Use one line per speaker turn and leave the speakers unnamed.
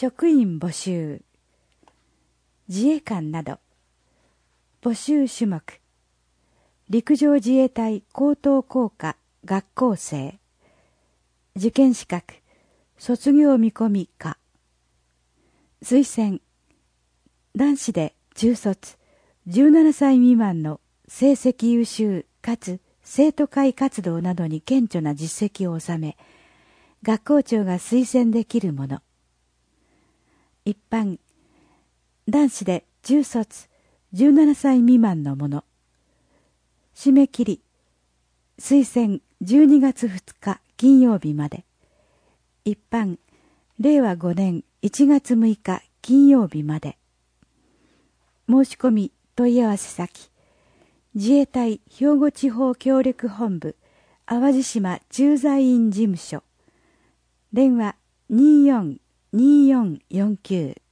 職員募集、自衛官など、募集種目、陸上自衛隊高等工科学校生、受験資格、卒業見込み科、推薦、男子で中卒、17歳未満の成績優秀かつ生徒会活動などに顕著な実績を収め、学校長が推薦できるもの。一般、男子で中卒、17歳未満のもの。締め切り、推薦12月2日金曜日まで。一般、令和5年1月6日金曜日まで。申し込み問い合わせ先、自衛隊兵庫地方協力本部淡路島駐在員事務所、電話242449